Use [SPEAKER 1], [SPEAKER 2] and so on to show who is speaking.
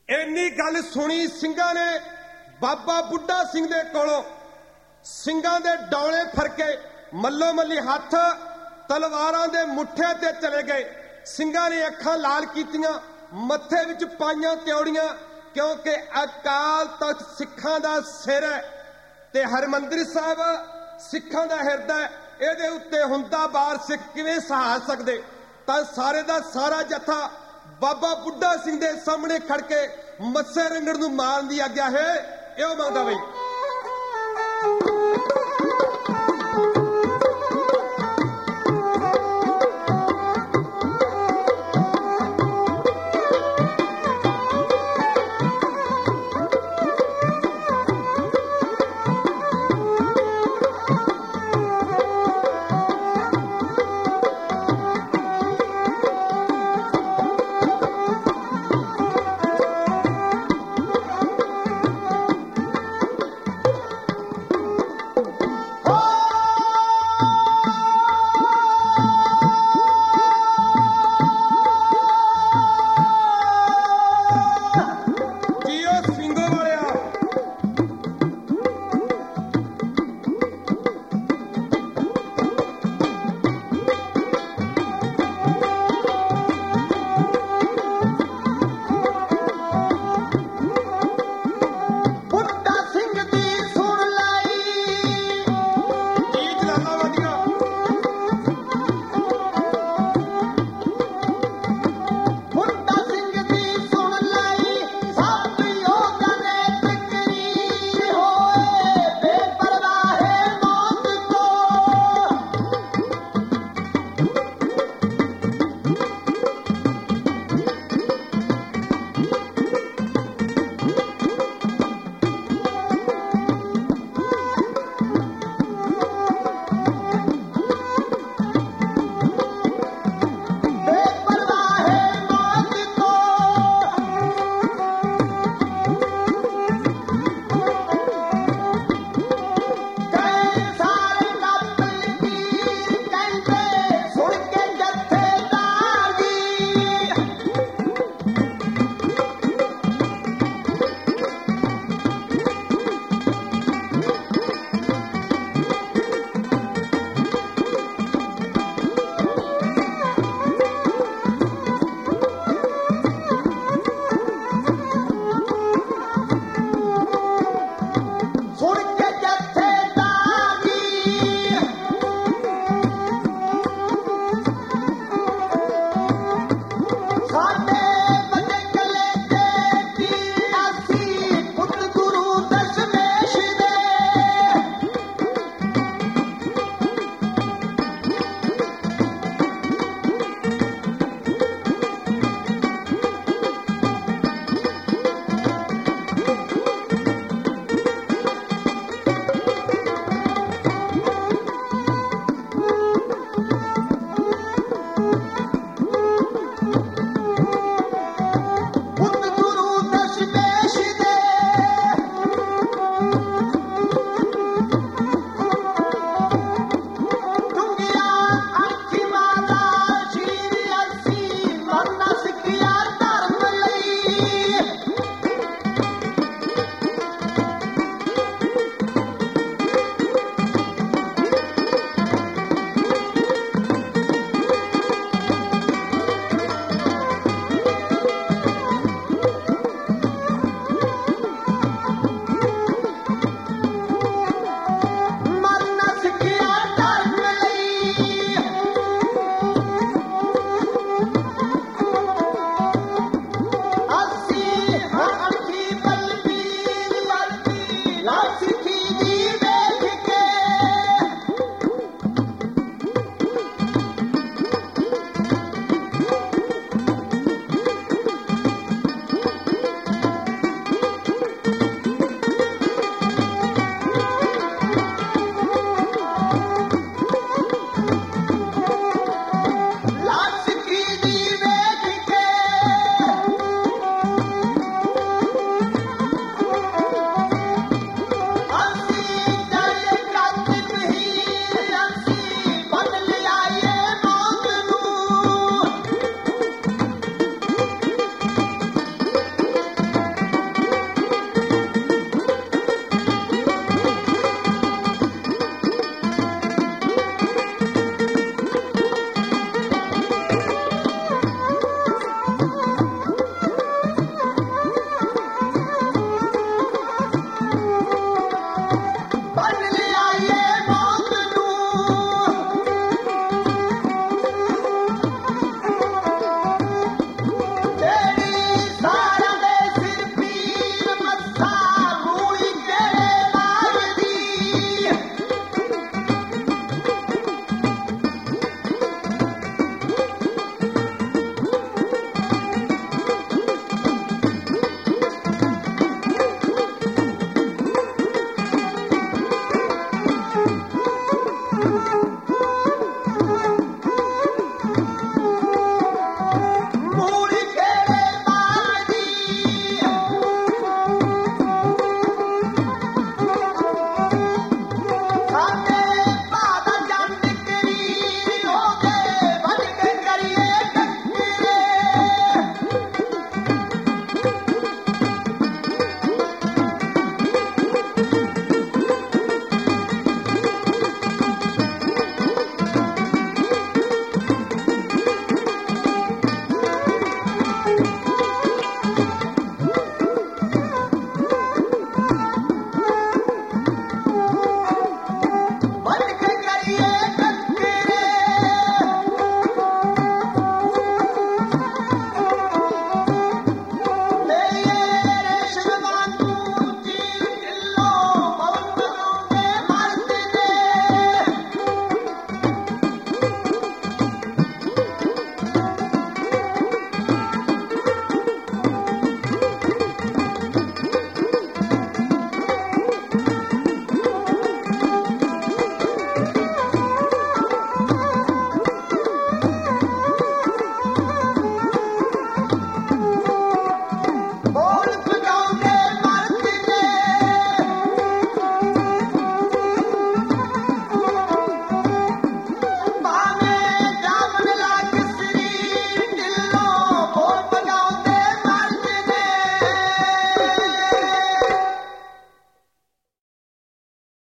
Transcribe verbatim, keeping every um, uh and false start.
[SPEAKER 1] ਇੰਨੀ ਗੱਲ ਸੁਣੀ ਸਿੰਘਾਂ ਨੇ ਬਾਬਾ ਬੁੱਢਾ ਸਿੰਘ ਦੇ ਕੋਲੋਂ। ਸਿੰਘਾਂ ਦੇ ਡੌਲੇ ਫਰਕੇ ਮੱਲੋ ਮੱਲੀ ਹੱਥ ਤਲਵਾਰਾਂ ਦੇ ਮੁੱਠਿਆਂ ਤੇ ਚਲੇ ਗਏ। ਸਿੰਘਾਂ ਨੇ ਅੱਖਾਂ ਲਾਲ ਕੀਤੀਆਂ, ਮੱਥੇ ਵਿੱਚ ਪਾਈਆਂ ਤਿਉੜੀਆਂ, ਕਿਉਂਕਿ ਅਕਾਲ ਤਖਤ ਸਿੱਖਾਂ ਦਾ ਸਿਰ ਹੈ ਤੇ ਹਰਿਮੰਦਰ ਸਾਹਿਬ ਸਿੱਖਾਂ ਦਾ ਹਿਰਦਾ ਹੈ। ਇਹਦੇ ਉੱਤੇ ਹੁੰਦਾ ਬਾਰ ਸਿੱਖ ਕਿਵੇਂ ਸਹਾ ਸਕਦੇ। ਤਾਂ ਸਾਰੇ ਦਾ ਸਾਰਾ ਜੱਥਾ ਬਾਬਾ ਬੁੱਢਾ ਸਿੰਘ ਦੇ ਸਾਹਮਣੇ ਖੜ ਕੇ ਮੱਸੇ ਰੰਗੜ ਨੂੰ ਮਾਰਨ ਦੀ ਆਗਿਆ ਹੈ। ਇਹੋ ਮੰਗਦਾ ਬਈ।